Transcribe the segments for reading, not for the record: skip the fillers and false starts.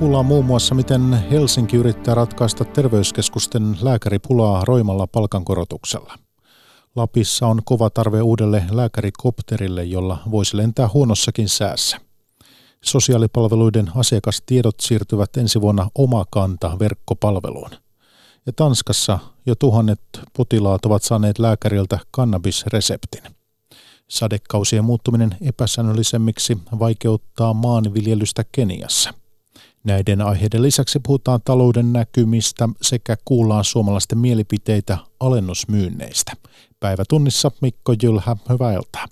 Kuullaan muun muassa, miten Helsinki yrittää ratkaista terveyskeskusten lääkäripulaa roimalla palkankorotuksella. Lapissa on kova tarve uudelle lääkärikopterille, jolla voisi lentää huonossakin säässä. Sosiaalipalveluiden asiakastiedot siirtyvät ensi vuonna Omakanta-verkkopalveluun. Ja Tanskassa jo 1000 potilaat ovat saaneet lääkäriltä kannabisreseptin. Sadekausien muuttuminen epäsäännöllisemmiksi vaikeuttaa maanviljelystä Keniassa. Näiden aiheiden lisäksi puhutaan talouden näkymistä sekä kuullaan suomalaisten mielipiteitä alennusmyynneistä. Päivätunnissa Mikko Jylhä, hyvää iltaa.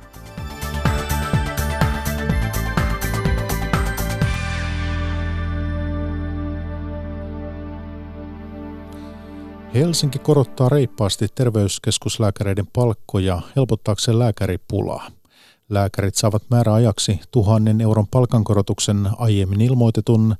Helsinki korottaa reippaasti terveyskeskuslääkäreiden palkkoja helpottaakseen lääkäripulaa. Lääkärit saavat määräajaksi 1 000 euron palkankorotuksen aiemmin ilmoitetun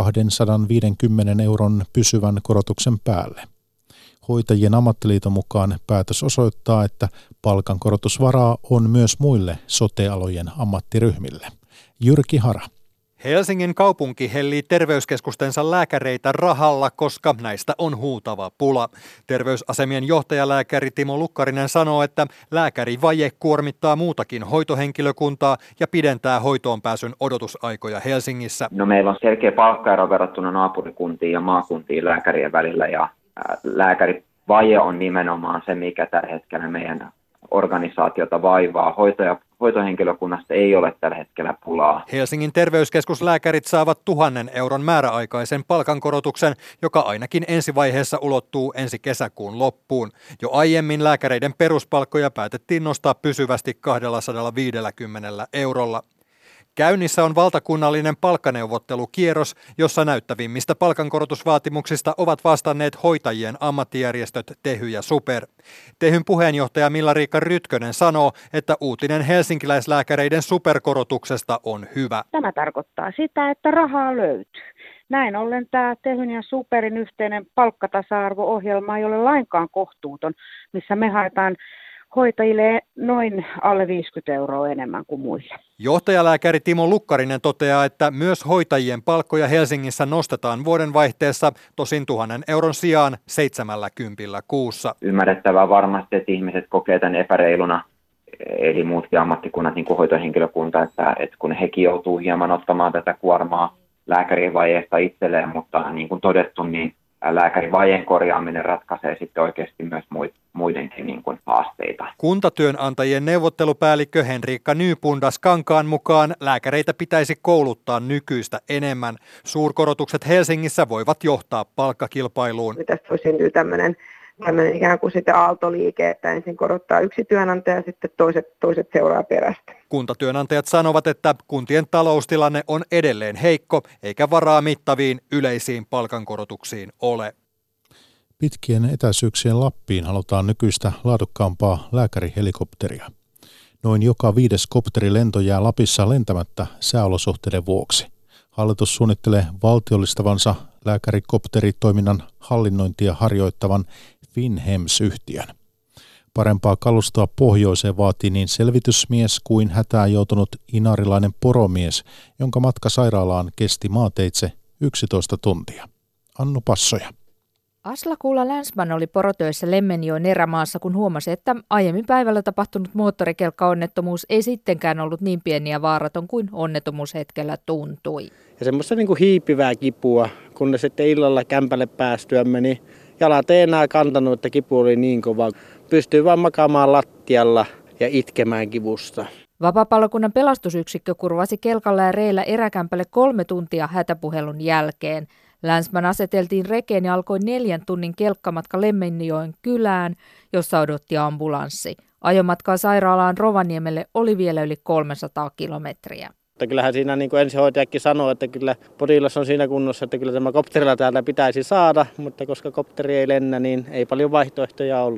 250 euron pysyvän korotuksen päälle. Hoitajien ammattiliiton mukaan päätös osoittaa, että palkankorotusvaraa on myös muille sote-alojen ammattiryhmille. Jyrki Hara. Helsingin kaupunki hellii terveyskeskustensa lääkäreitä rahalla, koska näistä on huutava pula. Terveysasemien johtajalääkäri Timo Lukkarinen sanoo, että lääkärivaje kuormittaa muutakin hoitohenkilökuntaa ja pidentää hoitoonpääsyn odotusaikoja Helsingissä. No, meillä on selkeä palkkaero verrattuna naapurikuntiin ja maakuntiin lääkärien välillä ja lääkärivaje on nimenomaan se, mikä tällä hetkellä meidän organisaatiota vaivaa. Hoitohenkilökunnasta ei ole tällä hetkellä pulaa. Helsingin terveyskeskuslääkärit saavat 1 000 euron määräaikaisen palkankorotuksen, joka ainakin ensivaiheessa ulottuu ensi kesäkuun loppuun. Jo aiemmin lääkäreiden peruspalkkoja päätettiin nostaa pysyvästi 250 eurolla. Käynnissä on valtakunnallinen palkkaneuvottelukierros, jossa näyttävimmistä palkankorotusvaatimuksista ovat vastanneet hoitajien ammattijärjestöt Tehy ja Super. Tehyn puheenjohtaja Milla-Riikka Rytkönen sanoo, että uutinen helsinkiläislääkäreiden superkorotuksesta on hyvä. Tämä tarkoittaa sitä, että rahaa löytyy. Näin ollen tämä Tehyn ja Superin yhteinen palkkatasa-arvo-ohjelma ei ole lainkaan kohtuuton, missä me haetaan hoitajille noin alle 50 euroa enemmän kuin muille. Johtajalääkäri Timo Lukkarinen toteaa, että myös hoitajien palkkoja Helsingissä nostetaan vuodenvaihteessa, tosin 1 000 euron sijaan 70 kuussa. Ymmärrettävää varmasti, että ihmiset kokee tämän epäreiluna, eli muutkin ammattikunnat, niin kuin hoitohenkilökunta, että kun hekin joutuu hieman ottamaan tätä kuormaa lääkärien vajeesta itselleen, mutta niin kuin todettu, niin lääkärivajeen korjaaminen ratkaisee sitten oikeasti myös muidenkin niin kuin haasteita. Kuntatyönantajien neuvottelupäällikkö Henriikka Nypundas Kankaan mukaan lääkäreitä pitäisi kouluttaa nykyistä enemmän. Suurkorotukset Helsingissä voivat johtaa palkkakilpailuun. Tästä voi syntyä tämmöinen ikään kuin sitten aaltoliike, että ensin korottaa yksi työnantaja ja sitten toiset seuraa perästä. Kuntatyönantajat sanovat, että kuntien taloustilanne on edelleen heikko, eikä varaa mittaviin yleisiin palkankorotuksiin ole. Pitkien etäisyyksien Lappiin halutaan nykyistä laadukkaampaa lääkärihelikopteria. Noin joka 5. kopterilento jää Lapissa lentämättä sääolosuhteiden vuoksi. Hallitus suunnittelee valtiollistavansa lääkärikopteritoiminnan hallinnointia harjoittavan Finhems-yhtiön. Parempaa kalustoa pohjoiseen vaatii niin selvitysmies kuin hätään joutunut inarilainen poromies, jonka matka sairaalaan kesti maateitse 11 tuntia. Annu Passoja. Aslakuula Länsman oli porotöissä Lemmenjoen erämaassa, kun huomasi, että aiemmin päivällä tapahtunut moottorikelkkaonnettomuus ei sittenkään ollut niin pieni ja vaaraton kuin onnettomuushetkellä tuntui. Ja semmoista niin kuin hiipivää kipua, kunnes sitten illalla kämpälle päästyämme, niin jalat ei enää kantanut, että kipu oli niin kova. Pystyi vaan makaamaan lattialla ja itkemään kivusta. Vapaapalokunnan pelastusyksikkö kurvasi kelkalla ja reillä eräkämpälle 3 tuntia hätäpuhelun jälkeen. Länsman aseteltiin rekeen ja alkoi 4 tunnin kelkkamatka Lemmenjoen kylään, jossa odotti ambulanssi. Ajomatkaa sairaalaan Rovaniemelle oli vielä yli 300 kilometriä. Kyllähän siinä niin kuin ensihoitajakin sanoi, että kyllä potilas on siinä kunnossa, että kyllä tämä kopterilla täällä pitäisi saada, mutta koska kopteri ei lennä, niin ei paljon vaihtoehtoja ollut.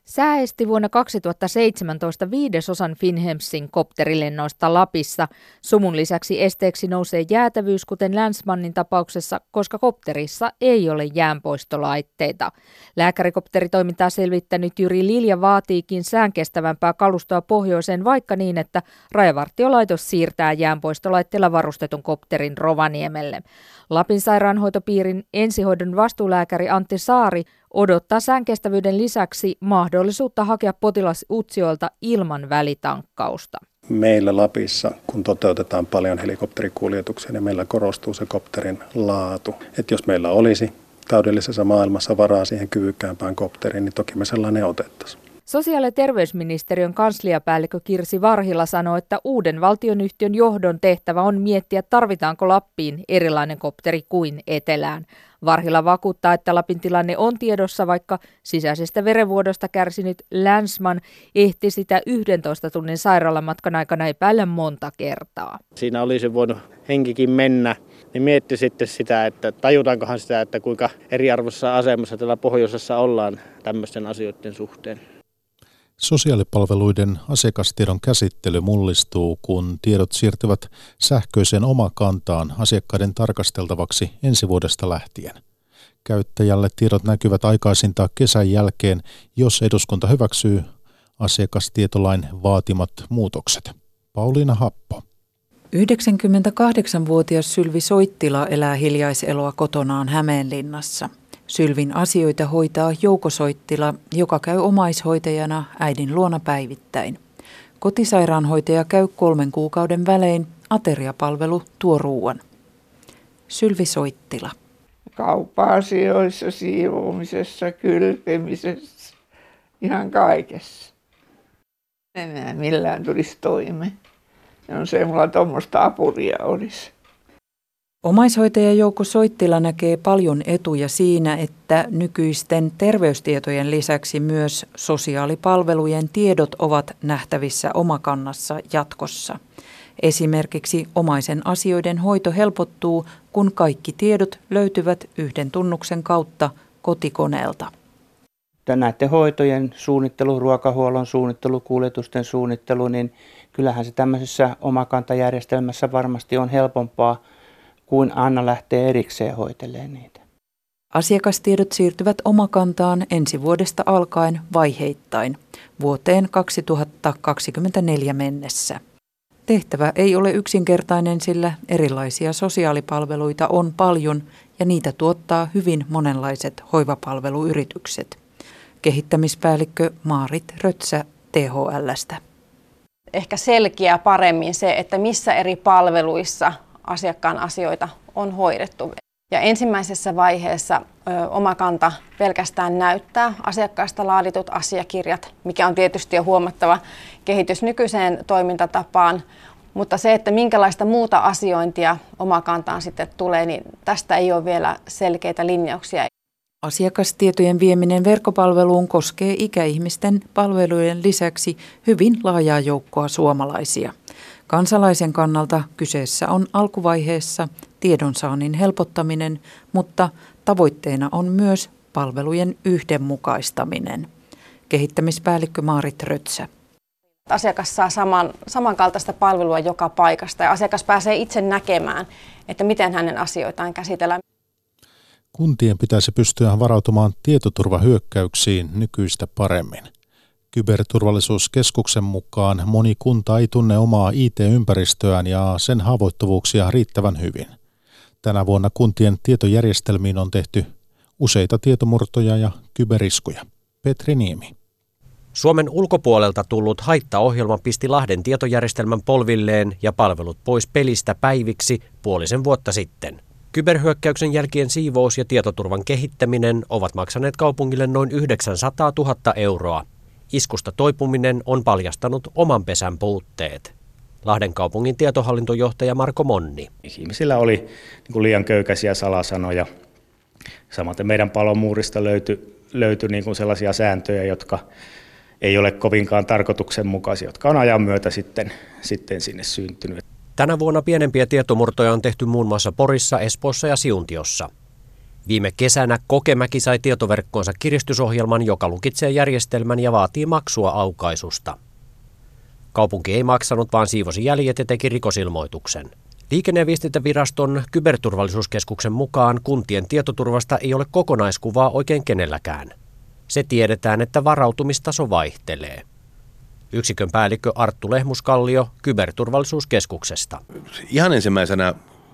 Sää esti vuonna 2017 5% Finnhemsin kopterilennoista Lapissa. Sumun lisäksi esteeksi nousee jäätävyys, kuten Länsmannin tapauksessa, koska kopterissa ei ole jäänpoistolaitteita. Lääkärikopteritoimintaa selvittänyt Jyri Lilja vaatiikin säänkestävämpää kalustoa pohjoiseen, vaikka niin, että Rajavartiolaitos siirtää jäänpoistolaitteilla varustetun kopterin Rovaniemelle. Lapin sairaanhoitopiirin ensihoidon vastuulääkäri Antti Saari odottaa säänkestävyyden lisäksi mahdollisuutta hakea potilas Utsjoelta ilman välitankkausta. Meillä Lapissa, kun toteutetaan paljon helikopterikuljetuksia, niin meillä korostuu se kopterin laatu. Että jos meillä olisi täydellisessä maailmassa varaa siihen kyvykkäämpään kopteriin, niin toki me sellainen otettaisiin. Sosiaali- ja terveysministeriön kansliapäällikkö Kirsi Varhila sanoi, että uuden valtionyhtiön johdon tehtävä on miettiä, tarvitaanko Lappiin erilainen kopteri kuin etelään. Varhila vakuuttaa, että Lapin tilanne on tiedossa, vaikka sisäisestä verenvuodosta kärsinyt Länsman ehti sitä 11 tunnin sairaalamatkan aikana epäillä monta kertaa. Siinä olisi voinut henkikin mennä, niin mietti sitten sitä, että tajutaankohan sitä, että kuinka eriarvoisessa asemassa täällä pohjoisessa ollaan tämmöisten asioiden suhteen. Sosiaalipalveluiden asiakastiedon käsittely mullistuu, kun tiedot siirtyvät sähköiseen omakantaan asiakkaiden tarkasteltavaksi ensi vuodesta lähtien. Käyttäjälle tiedot näkyvät aikaisintaan kesän jälkeen, jos eduskunta hyväksyy asiakastietolain vaatimat muutokset. Pauliina Happo. 98-vuotias Sylvi Soittila elää hiljaiseloa kotonaan Hämeenlinnassa. Sylvin asioita hoitaa Jouko Soittila, joka käy omaishoitajana äidin luona päivittäin. Kotisairaanhoitaja käy 3 kuukauden välein, ateriapalvelu tuo ruuan. Sylvi Soittila. Kauppa-asioissa, siivoamisessa, kylpemisessä, ihan kaikessa. En enää millään tulisi toimeen. On se, mulla tuommoista apuria olisi. Omaishoitaja Jouko Soittila näkee paljon etuja siinä, että nykyisten terveystietojen lisäksi myös sosiaalipalvelujen tiedot ovat nähtävissä Omakannassa jatkossa. Esimerkiksi omaisen asioiden hoito helpottuu, kun kaikki tiedot löytyvät yhden tunnuksen kautta kotikoneelta. Näiden hoitojen suunnittelu, ruokahuollon suunnittelu, kuljetusten suunnittelu, niin kyllähän se tämmöisessä omakantajärjestelmässä varmasti on helpompaa kuin Anna lähtee erikseen hoitelemaan niitä. Asiakastiedot siirtyvät Omakantaan ensi vuodesta alkaen vaiheittain vuoteen 2024 mennessä. Tehtävä ei ole yksinkertainen, sillä erilaisia sosiaalipalveluita on paljon ja niitä tuottaa hyvin monenlaiset hoivapalveluyritykset. Kehittämispäällikkö Maarit Rötsä THL:stä. Ehkä selkeää paremmin se, että missä eri palveluissa asiakkaan asioita on hoidettu. Ja ensimmäisessä vaiheessa Omakanta pelkästään näyttää asiakkaasta laaditut asiakirjat, mikä on tietysti jo huomattava kehitys nykyiseen toimintatapaan. Mutta se, että minkälaista muuta asiointia Omakantaan sitten tulee, niin tästä ei ole vielä selkeitä linjauksia. Asiakastietojen vieminen verkkopalveluun koskee ikäihmisten palvelujen lisäksi hyvin laajaa joukkoa suomalaisia. Kansalaisen kannalta kyseessä on alkuvaiheessa tiedonsaannin helpottaminen, mutta tavoitteena on myös palvelujen yhdenmukaistaminen. Kehittämispäällikkö Maarit Rötsä. Asiakas saa samankaltaista palvelua joka paikasta ja asiakas pääsee itse näkemään, että miten hänen asioitaan käsitellään. Kuntien pitäisi pystyä varautumaan tietoturvahyökkäyksiin nykyistä paremmin. Kyberturvallisuuskeskuksen mukaan moni kunta ei tunne omaa IT-ympäristöään ja sen haavoittuvuuksia riittävän hyvin. Tänä vuonna kuntien tietojärjestelmiin on tehty useita tietomurtoja ja kyberiskuja. Petri Niemi. Suomen ulkopuolelta tullut haittaohjelma pisti Lahden tietojärjestelmän polvilleen ja palvelut pois pelistä päiviksi puolisen vuotta sitten. Kyberhyökkäyksen jälkien siivous ja tietoturvan kehittäminen ovat maksaneet kaupungille noin 900 000 euroa. Iskusta toipuminen on paljastanut oman pesän puutteet. Lahden kaupungin tietohallintojohtaja Marko Monni. Ihmisillä oli liian köykäisiä salasanoja. Samaten meidän palomuurista löytyi sellaisia sääntöjä, jotka ei ole kovinkaan tarkoituksenmukaisia, jotka on ajan myötä sitten sinne syntynyt. Tänä vuonna pienempiä tietomurtoja on tehty muun muassa Porissa, Espoossa ja Siuntiossa. Viime kesänä Kokemäki sai tietoverkkoonsa kiristysohjelman, joka lukitsee järjestelmän ja vaatii maksua aukaisusta. Kaupunki ei maksanut, vaan siivosi jäljet ja teki rikosilmoituksen. Liikenne- ja viestintäviraston kyberturvallisuuskeskuksen mukaan kuntien tietoturvasta ei ole kokonaiskuvaa oikein kenelläkään. Se tiedetään, että varautumistaso vaihtelee. Yksikön päällikkö Arttu Lehmuskallio Kyberturvallisuuskeskuksesta. Ihan ensimmäisenä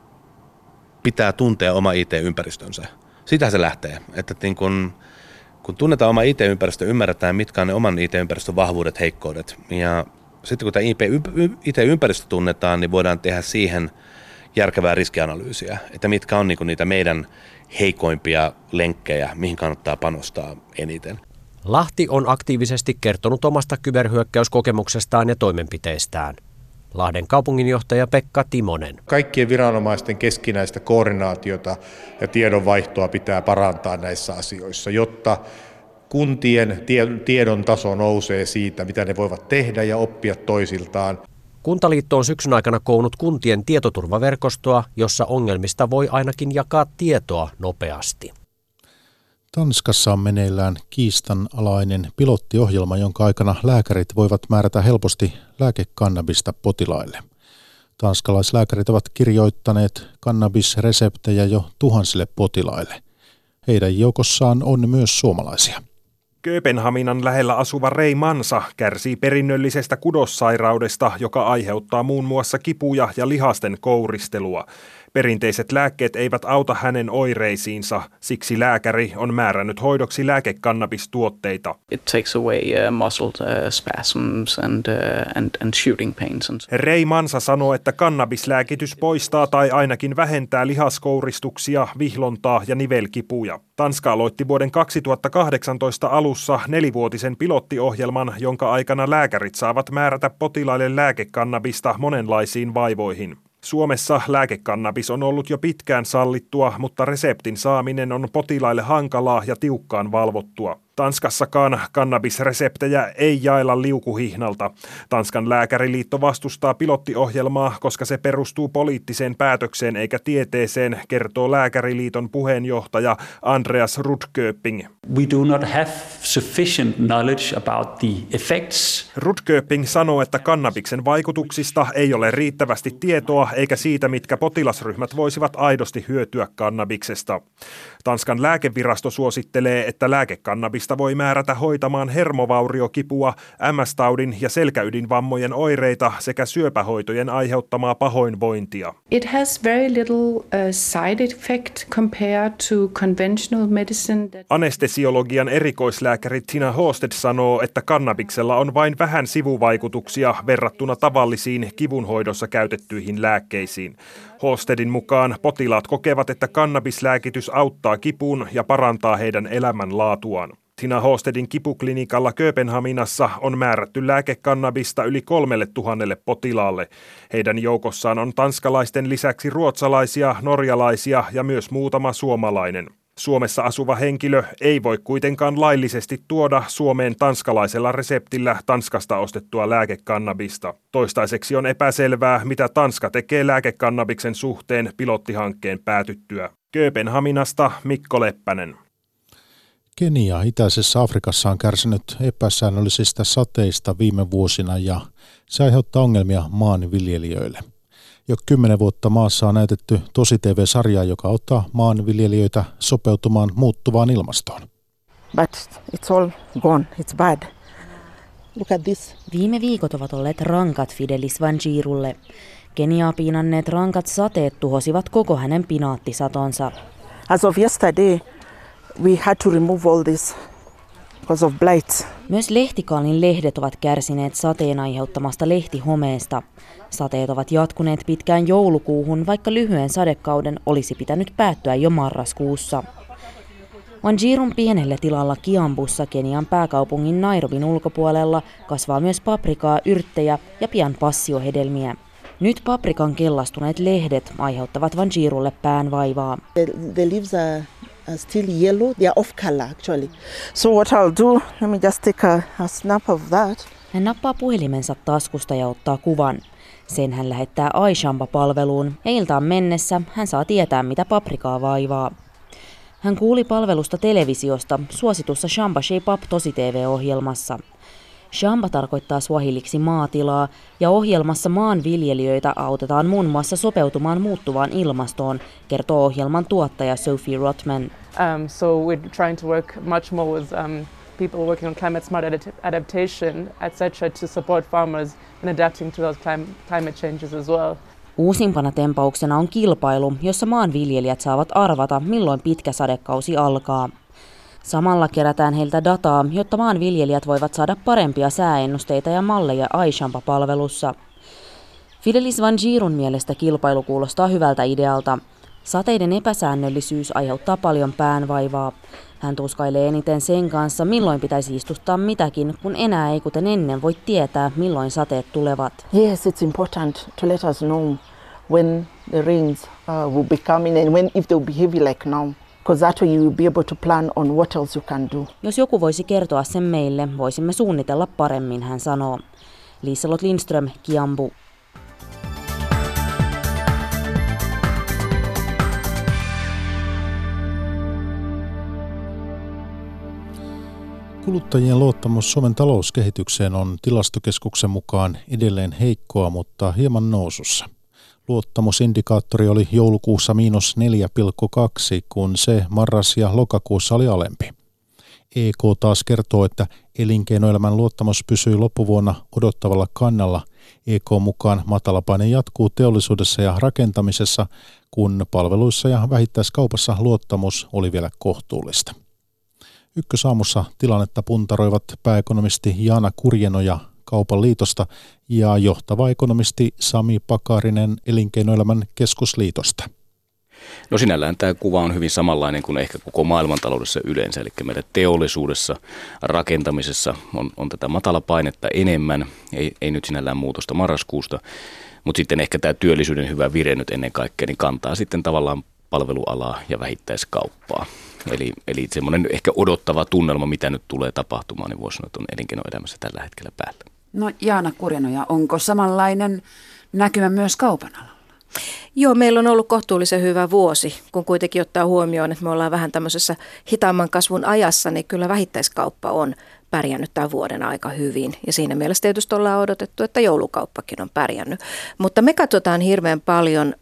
pitää tuntea oma IT-ympäristönsä. Sitä se lähtee, että niin kun tunnetaan oma IT-ympäristö, ymmärretään mitkä on ne oman IT-ympäristön vahvuudet, heikkoudet. Ja sitten kun tämä IT-ympäristö tunnetaan, niin voidaan tehdä siihen järkevää riskianalyysiä, että mitkä on niitä meidän heikoimpia lenkkejä, mihin kannattaa panostaa eniten. Lahti on aktiivisesti kertonut omasta kyberhyökkäyskokemuksestaan ja toimenpiteistään. Lahden kaupunginjohtaja Pekka Timonen. Kaikkien viranomaisten keskinäistä koordinaatiota ja tiedonvaihtoa pitää parantaa näissä asioissa, jotta kuntien tiedon taso nousee siitä, mitä ne voivat tehdä ja oppia toisiltaan. Kuntaliitto on syksyn aikana koonnut kuntien tietoturvaverkostoa, jossa ongelmista voi ainakin jakaa tietoa nopeasti. Tanskassa on meneillään kiistanalainen pilottiohjelma, jonka aikana lääkärit voivat määrätä helposti lääkekannabista potilaille. Tanskalaislääkärit ovat kirjoittaneet kannabisreseptejä jo tuhansille potilaille. Heidän joukossaan on myös suomalaisia. Kööpenhaminan lähellä asuva Rei Mansa kärsii perinnöllisestä kudossairaudesta, joka aiheuttaa muun muassa kipuja ja lihasten kouristelua. Perinteiset lääkkeet eivät auta hänen oireisiinsa, siksi lääkäri on määrännyt hoidoksi lääkekannabistuotteita. It takes away muscle spasms and shooting pains. Rei Mansa sanoo, että kannabislääkitys poistaa tai ainakin vähentää lihaskouristuksia, vihlontaa ja nivelkipuja. Tanska aloitti vuoden 2018 alussa 4-vuotisen pilottiohjelman, jonka aikana lääkärit saavat määrätä potilaille lääkekannabista monenlaisiin vaivoihin. Suomessa lääkekannabis on ollut jo pitkään sallittua, mutta reseptin saaminen on potilaille hankalaa ja tiukkaan valvottua. Tanskassakaan kannabisreseptejä ei jaella liukuhihnalta. Tanskan lääkäriliitto vastustaa pilottiohjelmaa, koska se perustuu poliittiseen päätökseen eikä tieteeseen, kertoo Lääkäriliiton puheenjohtaja Andreas Rudköping. We do not have sufficient knowledge about the effects. Rudköping sanoo, että kannabiksen vaikutuksista ei ole riittävästi tietoa eikä siitä, mitkä potilasryhmät voisivat aidosti hyötyä kannabiksesta. Tanskan lääkevirasto suosittelee, että lääkekannabista voi määrätä hoitamaan hermovauriokipua, MS-taudin ja selkäydinvammojen oireita sekä syöpähoitojen aiheuttamaa pahoinvointia. It has very little side effect compared to conventional medicine. Anestesiologian erikoislääkäri Tina Hosted sanoo, että kannabiksella on vain vähän sivuvaikutuksia verrattuna tavallisiin kivunhoidossa käytettyihin lääkkeisiin. Hostedin mukaan potilaat kokevat, että kannabislääkitys auttaa kipuun ja parantaa heidän elämänlaatuaan. Tina Hostedin kipuklinikalla Kööpenhaminassa on määrätty lääkekannabista yli 3000 potilaalle. Heidän joukossaan on tanskalaisten lisäksi ruotsalaisia, norjalaisia ja myös muutama suomalainen. Suomessa asuva henkilö ei voi kuitenkaan laillisesti tuoda Suomeen tanskalaisella reseptillä Tanskasta ostettua lääkekannabista. Toistaiseksi on epäselvää, mitä Tanska tekee lääkekannabiksen suhteen pilottihankkeen päätyttyä. Kööpenhaminasta Mikko Leppänen. Kenia itäisessä Afrikassa on kärsinyt epäsäännöllisistä sateista viime vuosina ja se aiheuttaa ongelmia maanviljelijöille. Jo 10 vuotta maassa on näytetty tosi-TV-sarjaa, joka auttaa maanviljelijöitä sopeutumaan muuttuvaan ilmastoon. But it's all gone. It's bad. Look at this. Viime viikot ovat olleet rankat Fidelis Wanjirulle. Keniaa piinanneet rankat sateet tuhosivat koko hänen pinaattisatonsa. As of yesterday, we had to remove all this because of blight. Myös lehtikaalin lehdet ovat kärsineet sateen aiheuttamasta lehtihomeesta. Sateet ovat jatkuneet pitkään joulukuuhun, vaikka lyhyen sadekauden olisi pitänyt päättyä jo marraskuussa. Wanjirun pienellä tilalla Kiambussa Kenian pääkaupungin Nairobin ulkopuolella kasvaa myös paprikaa, yrttejä ja pian passiohedelmiä. Nyt paprikan kellastuneet lehdet aiheuttavat Wanjirulle päänvaivaa. The leaves are still yellow. They are off color actually. So what I'll do, let me just take a snap of that. Hän nappaa puhelimensa taskusta ja ottaa kuvan. Sen hän lähettää iShamba-palveluun ja iltaan mennessä hän saa tietää, mitä paprikaa vaivaa. Hän kuuli palvelusta televisiosta suositussa Shamba Shape Up tosi-TV-ohjelmassa. Shamba tarkoittaa swahiliksi maatilaa ja ohjelmassa maanviljelijöitä autetaan muun muassa sopeutumaan muuttuvaan ilmastoon, kertoo ohjelman tuottaja Sophie Rothman. So we're trying to work much more with people working on climate smart adaptation, etc. to support farmers in adapting to those climate changes as well. Uusimpana tempauksena on kilpailu, jossa maanviljelijät saavat arvata, milloin pitkä sadekausi alkaa. Samalla kerätään heiltä dataa, jotta maanviljelijät voivat saada parempia sääennusteita ja malleja iShamba-palvelussa. Fidelis Van Girun mielestä kilpailu kuulostaa hyvältä idealta. Sateiden epäsäännöllisyys aiheuttaa paljon päänvaivaa. Hän tuskailee eniten sen kanssa, milloin pitäisi istuttaa mitäkin, kun enää ei kuten ennen voi tietää, milloin sateet tulevat. Yes, it's important to let us know when the rains will be coming and if they will be heavy like now. Because that way you will be able to plan on what else you can do. Jos joku voisi kertoa sen meille, voisimme suunnitella paremmin, hän sanoo. Liselott Lindström, Kiambu. Kuluttajien luottamus Suomen talouskehitykseen on Tilastokeskuksen mukaan edelleen heikkoa, mutta hieman nousussa. Luottamusindikaattori oli joulukuussa -4,2, kun se marras- ja lokakuussa oli alempi. EK taas kertoo, että elinkeinoelämän luottamus pysyy loppuvuonna odottavalla kannalla. EK mukaan matalapaine jatkuu teollisuudessa ja rakentamisessa, kun palveluissa ja vähittäiskaupassa luottamus oli vielä kohtuullista. Ykkösaamussa tilannetta puntaroivat pääekonomisti Jaana Kurjenoja Kaupan liitosta ja johtava ekonomisti Sami Pakarinen Elinkeinoelämän keskusliitosta. No sinällään tämä kuva on hyvin samanlainen kuin ehkä koko maailmantaloudessa yleensä, eli meidän teollisuudessa, rakentamisessa on tätä matalapainetta enemmän, ei nyt sinällään muutosta marraskuusta, mutta sitten ehkä tämä työllisyyden hyvä vire nyt ennen kaikkea niin kantaa sitten tavallaan palvelualaa ja vähittäiskauppaa. Eli semmoinen ehkä odottava tunnelma, mitä nyt tulee tapahtumaan, niin voisi sanoa, että on elinkeinoelämässä tällä hetkellä päällä. No Jaana Kurjenoja, onko samanlainen näkymä myös kaupan alalla? Joo, meillä on ollut kohtuullisen hyvä vuosi, kun kuitenkin ottaa huomioon, että me ollaan vähän tämmöisessä hitaamman kasvun ajassa, niin kyllä vähittäiskauppa on pärjännyt tämän vuoden aika hyvin. Ja siinä mielessä tietysti ollaan odotettu, että joulukauppakin on pärjännyt. Mutta me katsotaan hirveän paljon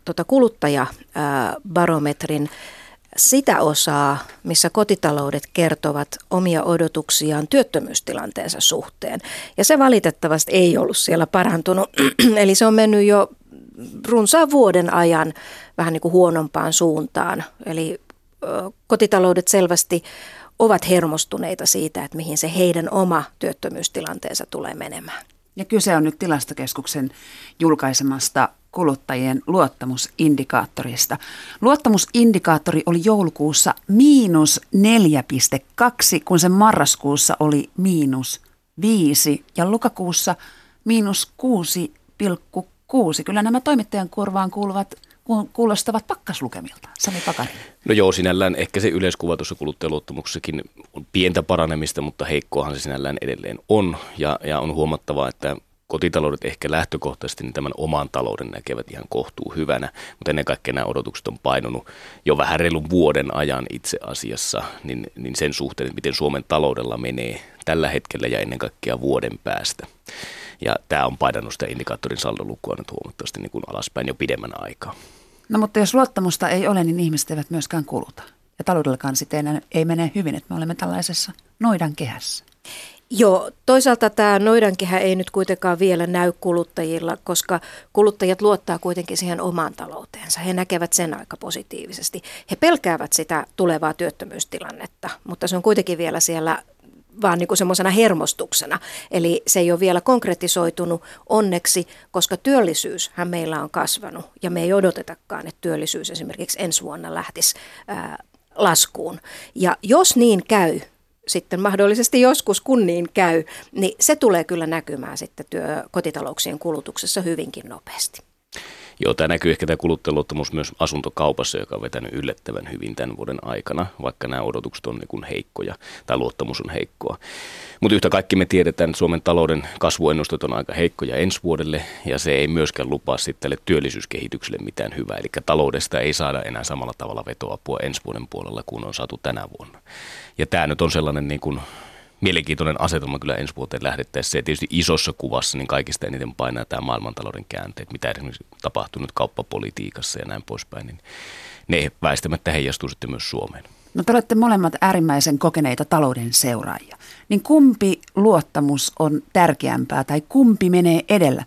kuluttajabarometrin sitä osaa, missä kotitaloudet kertovat omia odotuksiaan työttömyystilanteensa suhteen. Ja se valitettavasti ei ollut siellä parantunut. Eli se on mennyt jo runsaan vuoden ajan vähän niin kuin huonompaan suuntaan. Eli kotitaloudet selvästi ovat hermostuneita siitä, että mihin se heidän oma työttömyystilanteensa tulee menemään. Ja kyse on nyt Tilastokeskuksen julkaisemasta kuluttajien luottamusindikaattorista. Luottamusindikaattori oli joulukuussa -4,2, kun se marraskuussa oli -5 ja lokakuussa -6,6. Kyllä nämä toimittajan korvaan kuulostavat pakkaslukemilta. Sami Pakarinen. No joo, sinällään ehkä se yleiskuva tuossa kuluttajaluottamuksessakin on pientä paranemista, mutta heikkoahan se sinällään edelleen on. Ja on huomattavaa, että kotitaloudet ehkä lähtökohtaisesti niin tämän oman talouden näkevät ihan kohtuu hyvänä, mutta ennen kaikkea nämä odotukset on painunut jo vähän reilun vuoden ajan itse asiassa, niin sen suhteen, että miten Suomen taloudella menee tällä hetkellä ja ennen kaikkea vuoden päästä. Ja tämä on painanut sitä indikaattorin saldolukua nyt huomattavasti niin kuin alaspäin jo pidemmän aikaa. No mutta jos luottamusta ei ole, niin ihmiset eivät myöskään kuluta. Ja taloudellakaan sitten ei mene hyvin, että me olemme tällaisessa noidankehässä. Joo, toisaalta tämä noidankehä ei nyt kuitenkaan vielä näy kuluttajilla, koska kuluttajat luottaa kuitenkin siihen omaan talouteensa. He näkevät sen aika positiivisesti. He pelkäävät sitä tulevaa työttömyystilannetta, mutta se on kuitenkin vielä siellä vaan niin kuin semmoisena hermostuksena. Eli se ei ole vielä konkretisoitunut onneksi, koska työllisyyshän meillä on kasvanut ja me ei odotetakaan, että työllisyys esimerkiksi ensi vuonna lähtisi laskuun. Ja jos niin käy, sitten mahdollisesti joskus kun niin käy, niin se tulee kyllä näkymään sitten kotitalouksien kulutuksessa hyvinkin nopeasti. Joo, tämä näkyy ehkä tämä kuluttajaluottamus myös asuntokaupassa, joka on vetänyt yllättävän hyvin tämän vuoden aikana, vaikka nämä odotukset on niin heikkoja tai luottamus on heikkoa. Mutta yhtä kaikki me tiedetään, että Suomen talouden kasvuennusteet on aika heikkoja ensi vuodelle ja se ei myöskään lupaa sitten tälle työllisyyskehitykselle mitään hyvää. Eli taloudesta ei saada enää samalla tavalla vetoapua ensi vuoden puolella kuin on saatu tänä vuonna. Ja tämä nyt on sellainen niin kuin mielenkiintoinen asetelma kyllä ensi vuoteen lähdettäessä. Ja tietysti isossa kuvassa niin kaikista eniten painaa tämä maailmantalouden käänteet, mitä esimerkiksi tapahtuu nyt kauppapolitiikassa ja näin poispäin, niin ne väistämättä heijastuu sitten myös Suomeen. No te olette molemmat äärimmäisen kokeneita talouden seuraajia. Niin kumpi luottamus on tärkeämpää tai kumpi menee edellä?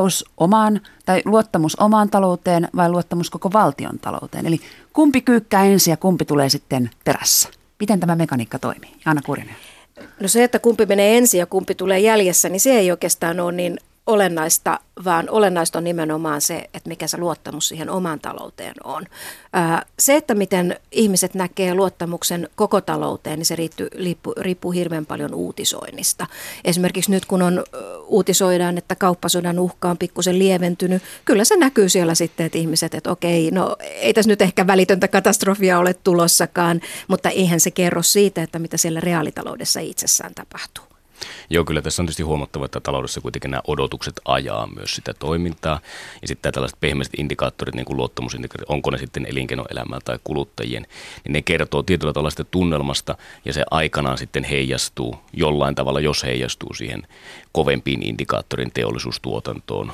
Luottamus omaan talouteen vai luottamus koko valtion talouteen? Eli kumpi kyykkää ensin ja kumpi tulee sitten perässä? Miten tämä mekaniikka toimii? Anna Kurinen. No se, että kumpi menee ensin ja kumpi tulee jäljessä, niin se ei oikeastaan ole niin olennaista, vaan olennaista on nimenomaan se, että mikä se luottamus siihen omaan talouteen on. Se, että miten ihmiset näkee luottamuksen koko talouteen, niin se riippuu hirveän paljon uutisoinnista. Esimerkiksi nyt kun uutisoidaan, että kauppasodan uhka on pikkusen lieventynyt, kyllä se näkyy siellä sitten, että ihmiset, että okei, no ei tässä nyt ehkä välitöntä katastrofia ole tulossakaan, mutta eihän se kerro siitä, että mitä siellä reaalitaloudessa itsessään tapahtuu. Joo, kyllä tässä on tietysti huomattava, että taloudessa kuitenkin nämä odotukset ajaa myös sitä toimintaa. Ja sitten tällaiset pehmeät indikaattorit, niin kuin luottamusindikaattorit, onko ne sitten elinkeinoelämää tai kuluttajien, niin ne kertoo tietyllä tavalla sitä tunnelmasta ja se aikanaan sitten heijastuu jollain tavalla, jos heijastuu siihen kovempiin indikaattorin teollisuustuotantoon,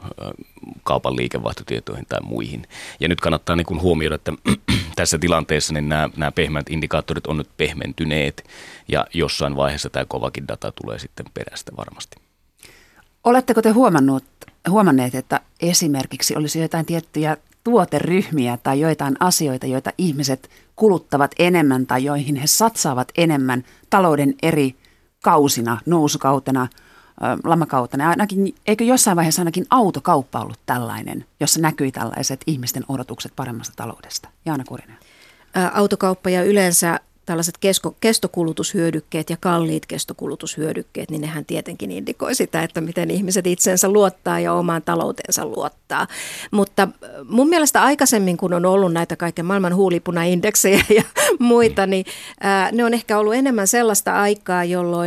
kaupan liikevaihtotietoihin tai muihin. Ja nyt kannattaa niin kuin huomioida, että tässä tilanteessa niin nämä pehmeät indikaattorit on nyt pehmentyneet ja jossain vaiheessa tämä kovakin data tulee sitten perästä varmasti. Oletteko te huomanneet, että esimerkiksi olisi jotain tiettyjä tuoteryhmiä tai joitain asioita, joita ihmiset kuluttavat enemmän tai joihin he satsaavat enemmän talouden eri kausina, nousukautena, lamakautena? Ainakin, eikö jossain vaiheessa ainakin autokauppa ollut tällainen, jossa näkyi tällaiset ihmisten odotukset paremmasta taloudesta? Jaana Kurinen. Autokauppa ja yleensä tällaiset kestokulutushyödykkeet ja kalliit kestokulutushyödykkeet, niin nehän tietenkin indikoi sitä, että miten ihmiset itsensä luottaa ja omaan talouteensa luottaa. Mutta mun mielestä aikaisemmin, kun on ollut näitä kaiken maailman huulipunaindeksejä ja muita, niin ne on ehkä ollut enemmän sellaista aikaa,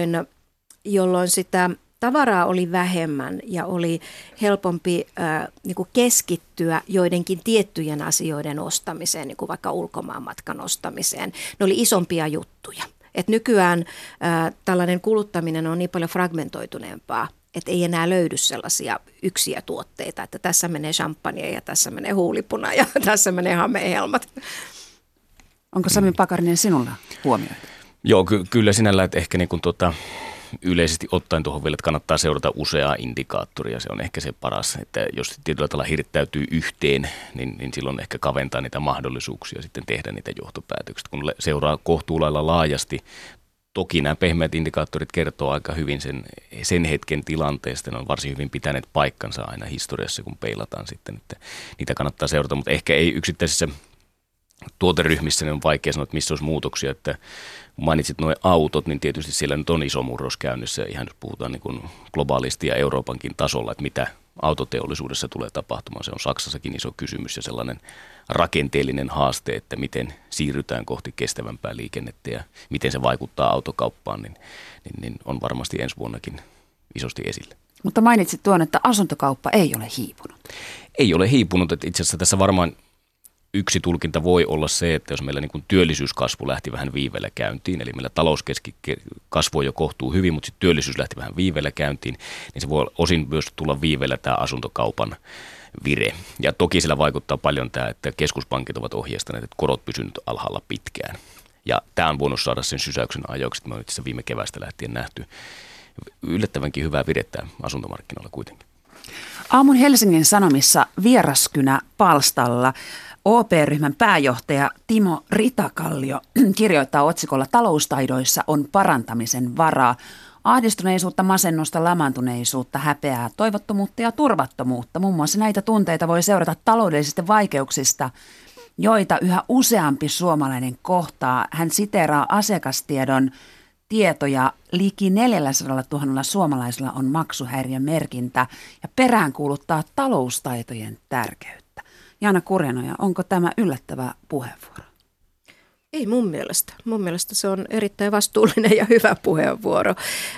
jolloin sitä tavaraa oli vähemmän ja oli helpompi niin kuin keskittyä joidenkin tiettyjen asioiden ostamiseen, niin kuin vaikka ulkomaanmatkan ostamiseen. Ne oli isompia juttuja. Et nykyään tällainen kuluttaminen on niin paljon fragmentoituneempaa, että ei enää löydy sellaisia yksiä tuotteita, että tässä menee champagne ja tässä menee huulipuna ja tässä menee hamehelmat. Onko Sami Pakarinen sinulla huomioita? Joo, kyllä sinällä, että ehkä niin kuin yleisesti ottaen tuohon vielä, että kannattaa seurata useaa indikaattoria. Se on ehkä se paras, että jos tietyllä tavalla hirttäytyy yhteen, niin silloin ehkä kaventaa niitä mahdollisuuksia sitten tehdä niitä johtopäätöksiä. Kun seuraa kohtuulailla laajasti, toki nämä pehmeät indikaattorit kertoo aika hyvin sen hetken tilanteesta. Ne on varsin hyvin pitäneet paikkansa aina historiassa, kun peilataan sitten, että niitä kannattaa seurata, mutta ehkä ei yksittäisissä tuoteryhmissä on vaikea sanoa, että missä olisi muutoksia, että kun mainitsit nuo autot, niin tietysti siellä nyt on iso murros käynnissä, ihan jos puhutaan niin kuin globaalisti ja Euroopankin tasolla, että mitä autoteollisuudessa tulee tapahtumaan. Se on Saksassakin iso kysymys ja sellainen rakenteellinen haaste, että miten siirrytään kohti kestävämpää liikennettä ja miten se vaikuttaa autokauppaan, niin on varmasti ensi vuonnakin isosti esillä. Mutta mainitsit tuon, että asuntokauppa ei ole hiipunut. Ei ole hiipunut, että itse asiassa tässä varmaan yksi tulkinta voi olla se, että jos meillä niin kuin työllisyyskasvu lähti vähän viiveellä käyntiin, eli meillä talouskasvu jo kohtuu hyvin, mutta sitten työllisyys lähti vähän viiveellä käyntiin, niin se voi osin myös tulla viiveellä tämä asuntokaupan vire. Ja toki sillä vaikuttaa paljon tämä, että keskuspankit ovat ohjeistaneet, että korot pysynyt alhaalla pitkään. Ja tämä on voinut saada sen sysäyksen ajoiksi, että me on itse asiassa viime keväästä lähtien nähty yllättävänkin hyvää virettä asuntomarkkinoilla kuitenkin. Aamun Helsingin Sanomissa vieraskynä palstalla OP-ryhmän pääjohtaja Timo Ritakallio kirjoittaa otsikolla "Taloustaidoissa on parantamisen varaa". Ahdistuneisuutta, masennusta, lamaantuneisuutta, häpeää, toivottomuutta ja turvattomuutta. Muun muassa näitä tunteita voi seurata taloudellisista vaikeuksista, joita yhä useampi suomalainen kohtaa. Hän siteeraa asiakastiedon tietoja. Liki 400 000 suomalaisella on maksuhäiriömerkintä ja peräänkuuluttaa taloustaitojen tärkeyttä. Jaana Kurjenoja, onko tämä yllättävä puheenvuoro? Ei mun mielestä. Mun mielestä se on erittäin vastuullinen ja hyvä puheenvuoro.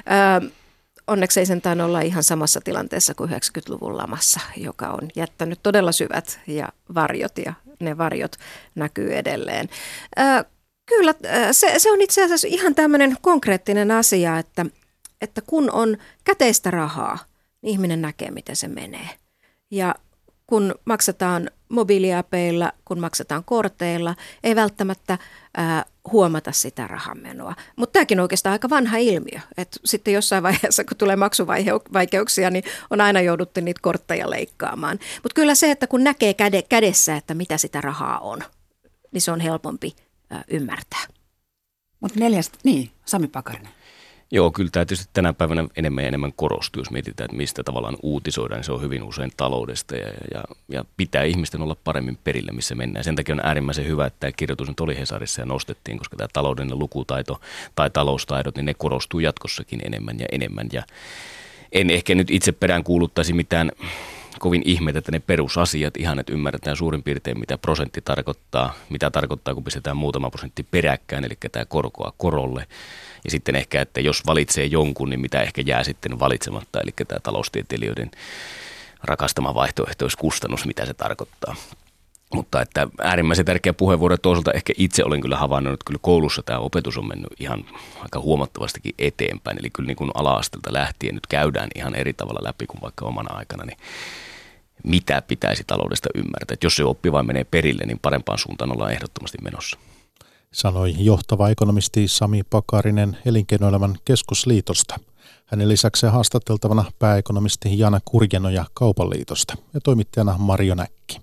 Onneksi ei sentään olla ihan samassa tilanteessa kuin 90-luvun lamassa, joka on jättänyt todella syvät ja varjot, ja ne varjot näkyy edelleen. Kyllä, se on itse asiassa ihan tämmöinen konkreettinen asia, että kun on käteistä rahaa, niin ihminen näkee, miten se menee. Ja kun maksetaan mobiiliapeilla, kun maksetaan korteilla, ei välttämättä huomata sitä rahanmenoa. Mutta tämäkin on oikeastaan aika vanha ilmiö. Et sitten jossain vaiheessa, kun tulee maksuvaikeuksia, niin on aina jouduttu niitä kortteja leikkaamaan. Mutta kyllä se, että kun näkee kädessä, että mitä sitä rahaa on, niin se on helpompi ymmärtää. Mutta Sami Pakarinen. Joo, kyllä tämä tietysti tänä päivänä enemmän ja enemmän korostuu, jos mietitään, että mistä tavallaan uutisoidaan, niin se on hyvin usein taloudesta ja pitää ihmisten olla paremmin perillä, missä mennään. Sen takia on äärimmäisen hyvä, että tämä kirjoitus nyt oli Hesarissa ja nostettiin, koska tämä taloudellinen lukutaito tai taloustaidot, niin ne korostuu jatkossakin enemmän ja enemmän. Ja en ehkä nyt itse perään kuuluttaisi mitään kovin ihmeitä, että ne perusasiat ihan, että ymmärretään suurin piirtein, mitä prosentti tarkoittaa, mitä tarkoittaa, kun pistetään muutama prosentti peräkkäin, eli tämä korkoa korolle. Ja sitten ehkä, että jos valitsee jonkun, niin mitä ehkä jää sitten valitsematta, eli tämä taloustieteilijöiden rakastama vaihtoehtoiskustannus, mitä se tarkoittaa. Mutta että äärimmäisen tärkeä puheenvuoro, toisaalta ehkä itse olen kyllä havainnut, että kyllä koulussa tämä opetus on mennyt ihan aika huomattavastikin eteenpäin. Eli kyllä niin kuin ala-astelta lähtien nyt käydään ihan eri tavalla läpi kuin vaikka omana aikana, niin mitä pitäisi taloudesta ymmärtää. Että jos se oppi vain menee perille, niin parempaan suuntaan ollaan ehdottomasti menossa. Sanoi johtava ekonomisti Sami Pakarinen Elinkeinoelämän keskusliitosta. Hänen lisäksi haastateltavana pääekonomisti Jaana Kurjenoja Kaupan liitosta ja toimittajana Marjo Näkki.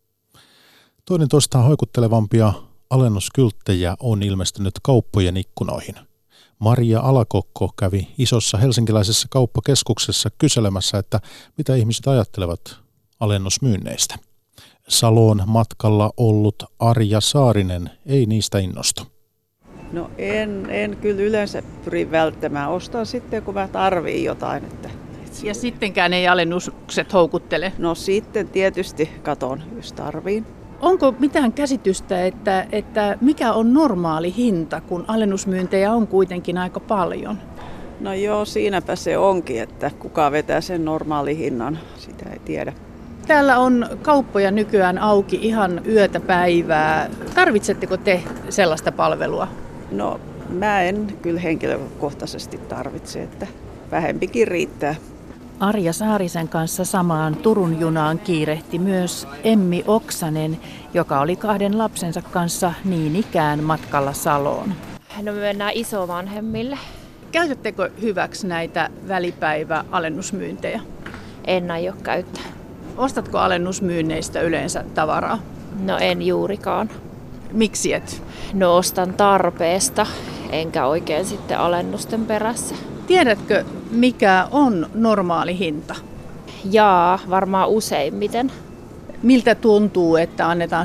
Toinen toistaan hoikuttelevampia alennuskylttejä on ilmestynyt kauppojen ikkunoihin. Maria Alakokko kävi isossa helsinkiläisessä kauppakeskuksessa kyselemässä, että mitä ihmiset ajattelevat alennusmyynneistä. Saloon matkalla ollut Arja Saarinen ei niistä innostu. No en kyllä yleensä pyri välttämään. Ostan sitten, kun mä tarviin jotain. Ja sittenkään ei alennukset houkuttele? No sitten tietysti katon, jos tarviin. Onko mitään käsitystä, että mikä on normaali hinta, kun alennusmyyntejä on kuitenkin aika paljon? No joo, siinäpä se onkin, että kuka vetää sen normaali hinnan, sitä ei tiedä. Täällä on kauppoja nykyään auki ihan yötä päivää. Tarvitsetteko te sellaista palvelua? No mä en kyllä henkilökohtaisesti tarvitse, että vähempikin riittää. Arja Saarisen kanssa samaan Turun junaan kiirehti myös Emmi Oksanen, joka oli 2 lapsensa kanssa niin ikään matkalla Saloon. No me mennään isovanhemmille. Käytättekö hyväksi näitä välipäiväalennusmyyntejä? En aio käyttää. Ostatko alennusmyynneistä yleensä tavaraa? No en juurikaan. Miksi et? No ostan tarpeesta, enkä oikein sitten alennusten perässä. Tiedätkö, mikä on normaali hinta? Jaa, varmaan useimmiten. Miltä tuntuu, että annetaan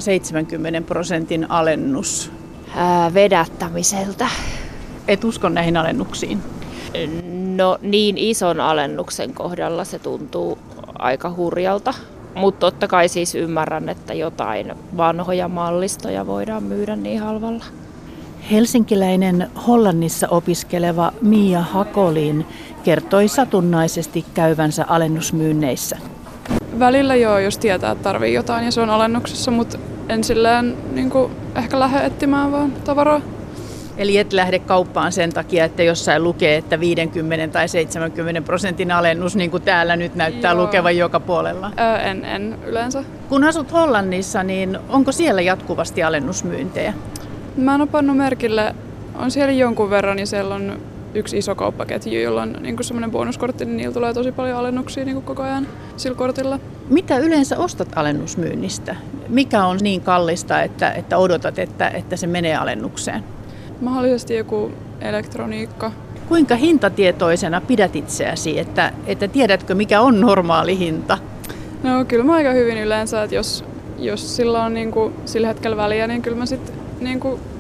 70% alennus? Vedättämiseltä. Et usko näihin alennuksiin? No niin ison alennuksen kohdalla se tuntuu aika hurjalta. Mutta totta kai siis ymmärrän, että jotain vanhoja mallistoja voidaan myydä niin halvalla. Helsinkiläinen Hollannissa opiskeleva Mia Hakolin kertoi satunnaisesti käyvänsä alennusmyynneissä. Välillä joo, jos tietää, että tarvii jotain ja se on alennuksessa, mutta en silleen ehkä lähde etsimään vaan tavaraa. Eli et lähde kauppaan sen takia, että jossain lukee, että 50 tai 70% alennus, niin kuin täällä nyt näyttää lukevan joka puolella? En yleensä. Kun asut Hollannissa, niin onko siellä jatkuvasti alennusmyyntejä? Mä en ole pannut merkille, on siellä jonkun verran, niin siellä on yksi iso kauppaketju, jolla on semmoinen bonuskortti, niin niillä tulee tosi paljon alennuksia koko ajan sillä kortilla. Mitä yleensä ostat alennusmyynnistä? Mikä on niin kallista, että odotat, että se menee alennukseen? Mahdollisesti joku elektroniikka. Kuinka hintatietoisena pidät itseäsi, että tiedätkö mikä on normaali hinta? No kyllä mä aika hyvin yleensä, että jos sillä on sillä hetkellä väliä, niin kyllä mä sitten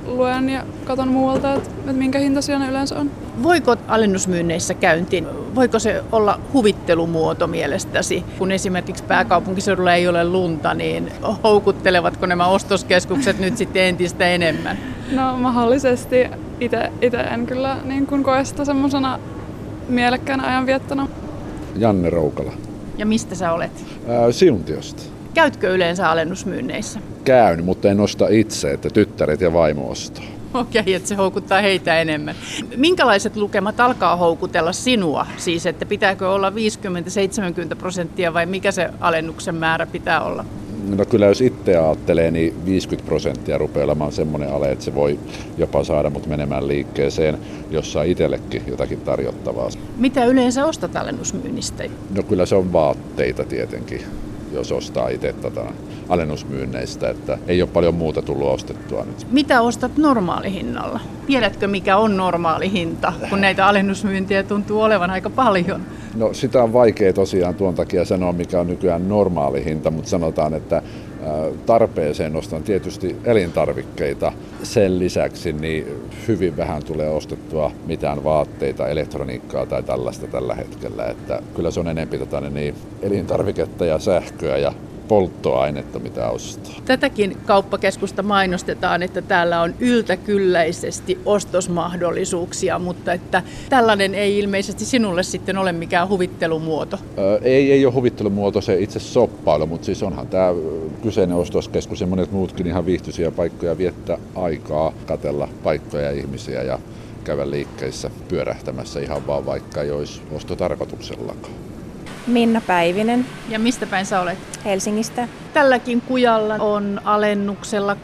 luen ja katson muualta, että minkä hintaisia ne yleensä on. Voiko alennusmyynneissä käynti, voiko se olla huvittelumuoto mielestäsi? Kun esimerkiksi pääkaupunkiseudulla ei ole lunta, niin houkuttelevatko nämä ostoskeskukset nyt sitten entistä enemmän? No mahdollisesti. Itse en kyllä niin kuin koe sitä semmoisena mielekkäänä ajanviettona. Janne Roukala. Ja mistä sä olet? Siuntiosta. Käytkö yleensä alennusmyynneissä? Käyn, mutta en osta itse, että tyttäret ja vaimo ostaa. Okei, että se houkuttaa heitä enemmän. Minkälaiset lukemat alkaa houkutella sinua? Siis, että pitääkö olla 50-70% vai mikä se alennuksen määrä pitää olla? No kyllä jos itse ajattelee, niin 50% rupeaa olemaan semmoinen ale, että se voi jopa saada mut menemään liikkeeseen, jos saa itsellekin jotakin tarjottavaa. Mitä yleensä ostat alennusmyynnistä? No kyllä se on vaatteita tietenkin, jos ostaa itse alennusmyynneistä, että ei ole paljon muuta tullut ostettua nyt. Mitä ostat normaalihinnalla? Tiedätkö mikä on normaali hinta, kun näitä alennusmyyntiä tuntuu olevan aika paljon? No sitä on vaikea tosiaan tuon takia sanoa, mikä on nykyään normaali hinta, mutta sanotaan, että tarpeeseen ostan tietysti elintarvikkeita. Sen lisäksi niin hyvin vähän tulee ostettua mitään vaatteita, elektroniikkaa tai tällaista tällä hetkellä. Että kyllä se on enempi niin elintarviketta ja sähköä ja polttoainetta, mitä ostaa. Tätäkin kauppakeskusta mainostetaan, että täällä on yltäkylläisesti ostosmahdollisuuksia, mutta että tällainen ei ilmeisesti sinulle sitten ole mikään huvittelumuoto. Ei ole huvittelumuoto se itse shoppailu, mutta siis onhan tämä kyseinen ostoskeskus ja monet muutkin ihan viihtyisiä paikkoja viettää aikaa, katsella paikkoja ja ihmisiä ja käydä liikkeissä pyörähtämässä ihan vaan, vaikka ei olisi ostotarkoituksellakaan. Minna Päivinen. Ja mistä päin sä olet? Helsingistä. Tälläkin kujalla on alennuksella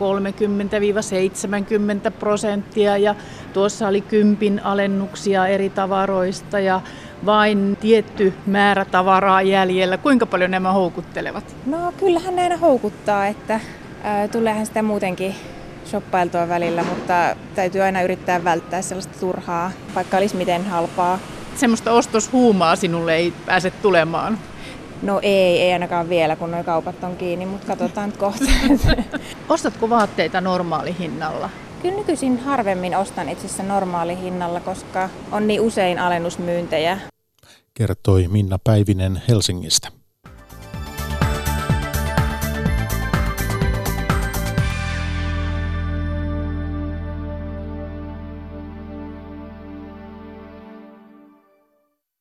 30-70% ja tuossa oli 10 alennuksia eri tavaroista ja vain tietty määrä tavaraa jäljellä. Kuinka paljon nämä houkuttelevat? No kyllähän ne aina houkuttaa, että tuleehan sitä muutenkin shoppailtua välillä, mutta täytyy aina yrittää välttää sellaista turhaa, vaikka olisi miten halpaa. Semmoista ostoshuumaa sinulle ei pääse tulemaan? No ei ainakaan vielä, kun nuo kaupat on kiinni, mutta katsotaan nyt kohta. Ostatko vaatteita normaalihinnalla? Kyllä nykyisin harvemmin ostan itse asiassa normaalihinnalla, koska on niin usein alennusmyyntejä. Kertoi Minna Päivinen Helsingistä.